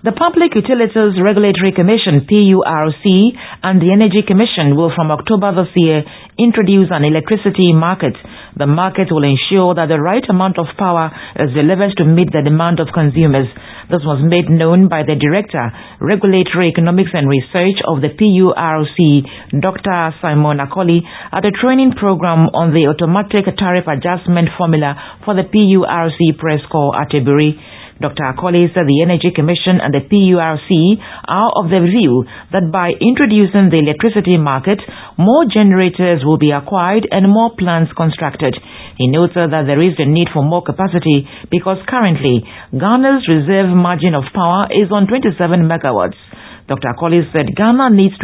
The Public Utilities Regulatory Commission (PURC) and the Energy Commission will from October this year introduce an electricity market. The market will ensure that the right amount of power is delivered to meet the demand of consumers. This was made known by the Director, Regulatory Economics and Research of the PURC, Dr. Simon Akoli, at a training program on the automatic tariff adjustment formula for the PURC press corps at Eburi. Dr. Akoli said the Energy Commission and the PURC are of the view that by introducing the electricity market, more generators will be acquired and more plants constructed. He noted that there is the need for more capacity because currently Ghana's reserve margin of power is on 27 megawatts. Dr. Akoli said Ghana needs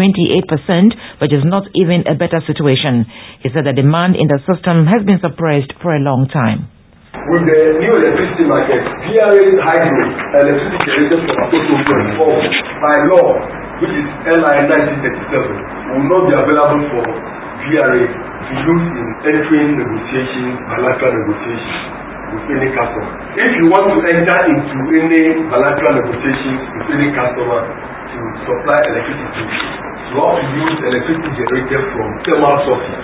28%, which is not even a better situation. He said the demand in the system has been suppressed for a long time. With the new electricity market, VRA hydro electricity generated from Akoto by law, which is LI 1937, will not be available for VRA to use in entering negotiations, bilateral negotiations with any customer. If you want to enter into any bilateral negotiations with any customer to supply electricity, you have to use electricity generated from thermal sources.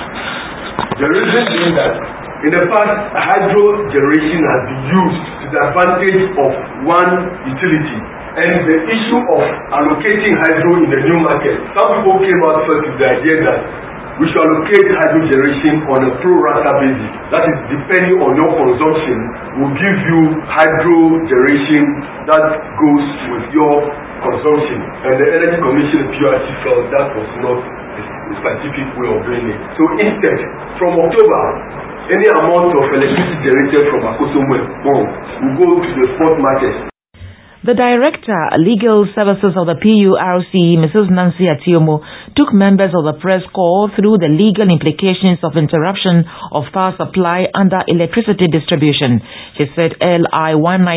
The reason being that in the past, hydro generation has been used to the advantage of one utility, and the issue of allocating hydro in the new market, some people came out first with the idea that we should allocate hydro generation on a pro rata basis. That is, depending on your consumption, will give you hydro generation that goes with your consumption. And the Energy Commission PURC felt that was not a scientific way of doing it. So instead, from October, any amount of electricity generated from Akosomwe will go to the spot market. The Director, Legal Services of the PURC, Mrs. Nancy Atiomo, took members of the press corps through the legal implications of interruption of power supply under electricity distribution. She said LI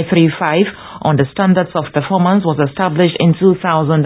1935 on the standards of performance was established in 2008.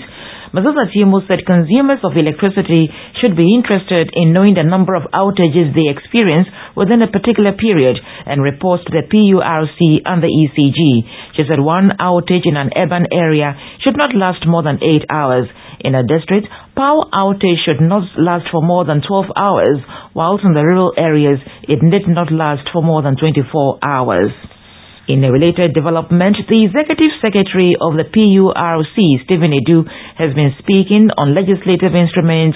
Mrs. Atiomo said consumers of electricity should be interested in knowing the number of outages they experience within a particular period and report to the PURC and the ECG. She said one outage in an urban area should not last more than 8 hours. In a district, power outage should not last for more than 12 hours, whilst in the rural areas it need not last for more than 24 hours. In a related development, the Executive Secretary of the PURC, Stephen Edu, has been speaking on Legislative Instrument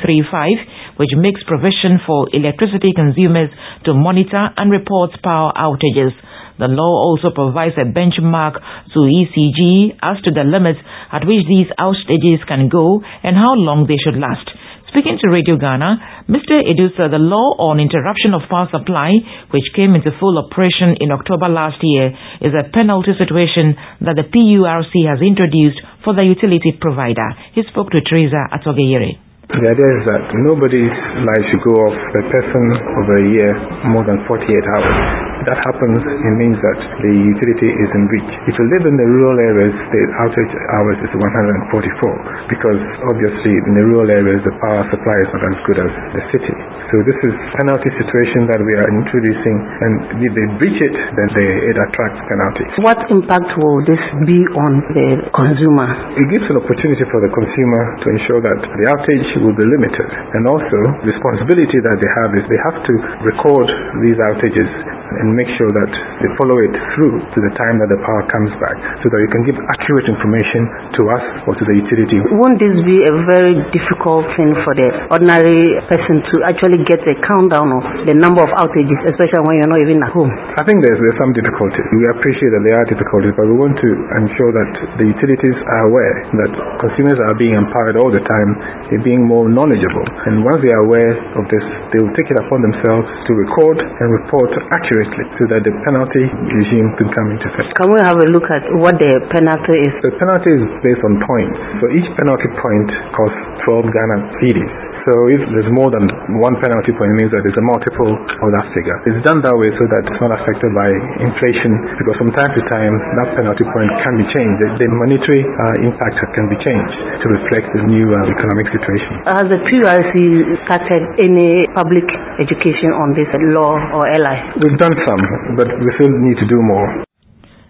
1935, which makes provision for electricity consumers to monitor and report power outages. The law also provides a benchmark to ECG as to the limits at which these outages can go and how long they should last. Speaking to Radio Ghana, Mr. Edu said the law on interruption of power supply, which came into full operation in October last year, is a penalty situation that the PURC has introduced for the utility provider. He spoke to Teresa Atogeyere. The idea is that nobody's life should go off per person over a year more than 48 hours. If that happens, it means that the utility is in breach. If you live in the rural areas, the outage hours is 144 because obviously in the rural areas the power supply is not as good as the city. So this is a penalty situation that we are introducing, and if they breach it, then it attracts penalty. What impact will this be on the consumer? It gives an opportunity for the consumer to ensure that the outage will be limited, and also the responsibility that they have is they have to record these outages and make sure that they follow it through to the time that the power comes back so that we can give accurate information to us or to the utility. Won't this be a very difficult thing for the ordinary person to actually get a countdown of the number of outages, especially when you're not even at home? I think there's some difficulties. We appreciate that there are difficulties, but we want to ensure that the utilities are aware that consumers are being empowered all the time, they're being more knowledgeable, and once they are aware of this, they will take it upon themselves to record and report accurately so that the penalty regime can come into effect. Can we have a look at what the penalty is? The penalty is based on points. So each penalty point costs 12 Ghana cedis. So if there's more than one penalty point, it means that there's a multiple of that figure. It's done that way so that it's not affected by inflation, because from time to time that penalty point can be changed. The monetary impact can be changed to reflect the new economic situation. Has the PURC started any public education on this law or LI? We've done some, but we still need to do more.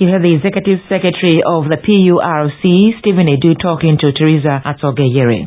You heard the Executive Secretary of the PURC, Stephen Edu, talking to Teresa Atogeyere.